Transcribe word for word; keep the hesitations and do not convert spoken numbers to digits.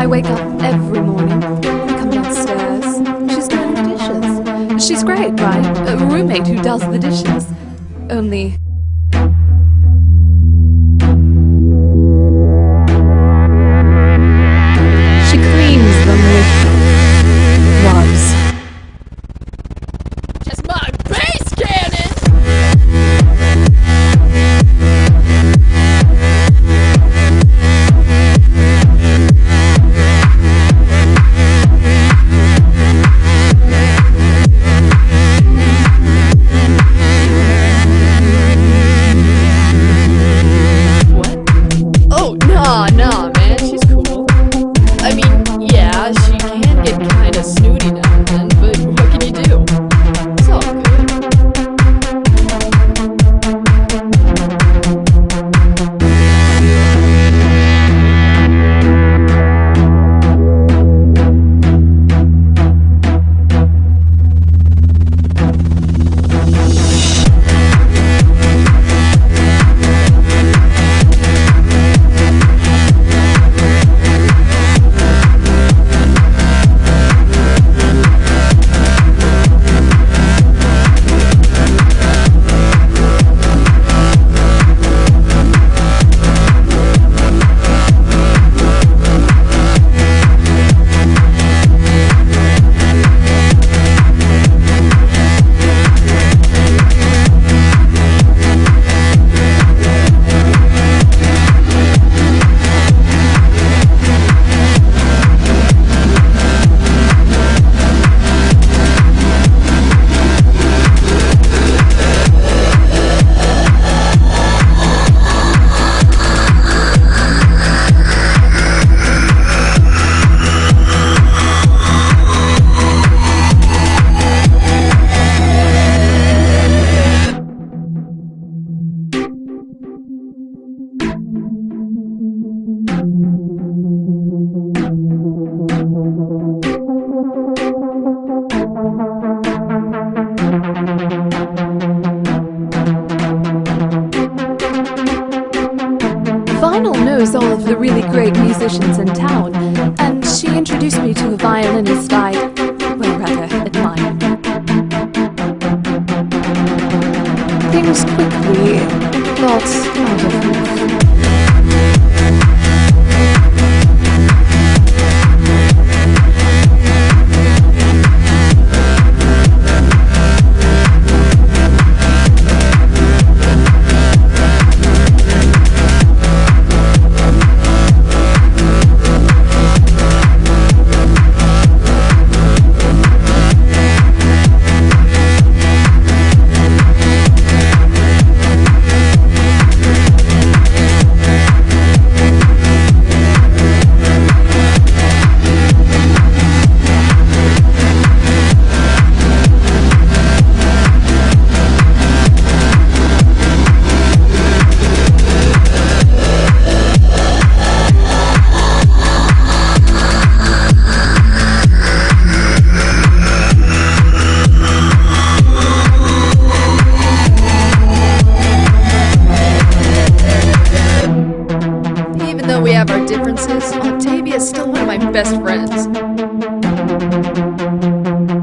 I wake up every morning, come downstairs, she's doing the dishes. She's great, right? A roommate who does the dishes. Only... she cleans them with... wipes. Just my base cannon! Nah, nah, man, she's cool. I mean, yeah, she can get kinda snooty now and then, but what can you do? It's all good. Vinyl knows all of the really great musicians in town, and she introduced me to a violinist I, well, rather admire. Things quickly got out of hand. Though we have our differences, Octavia is still one of my best friends.